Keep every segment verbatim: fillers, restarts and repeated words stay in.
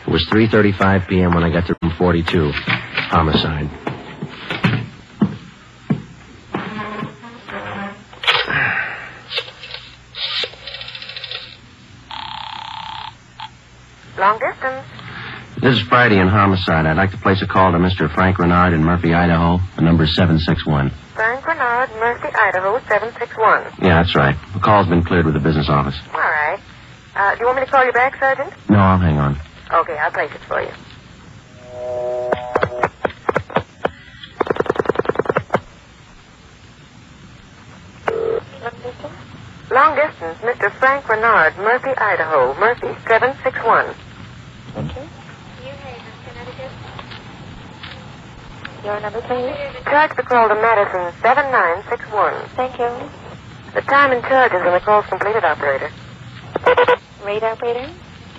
It was three thirty-five p.m. when I got to room forty-two. Homicide. Long distance. This is Friday in Homicide. I'd like to place a call to Mister Frank Renard in Murphy, Idaho. The number is seven six one. Frank Renard, Murphy, Idaho, seven six one. Yeah, that's right. The call's been cleared with the business office. All right. Uh, do you want me to call you back, Sergeant? No, I'll hang on. Okay, I'll place it for you. Long distance, Mister Frank Renard, Murphy, Idaho. Murphy, seven six one. Thank you. New Haven, Connecticut. Your number, please. Charge the call to Madison, seven nine six one. Thank you. The time and charges when the call's completed, operator. Read, operator.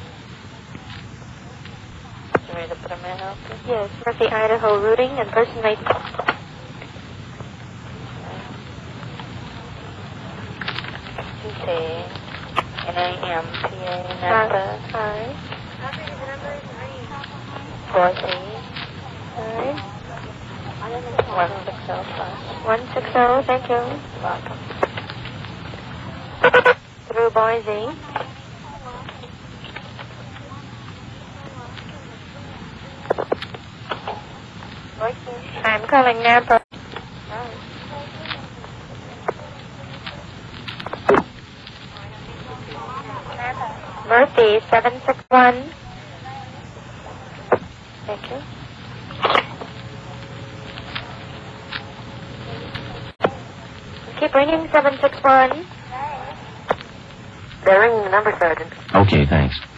You ready to put a man out? Yes, Murphy, Idaho, routing, impersonate. T C, N A M P A, Napa. Hi. Four C. Hi. One six zero plus. One six zero. Thank you. Welcome. Through Boise. I'm calling Napa. Murphy, seven six one. Thank you. Keep ringing, seven six one. They're ringing the number, Sergeant. Okay, thanks.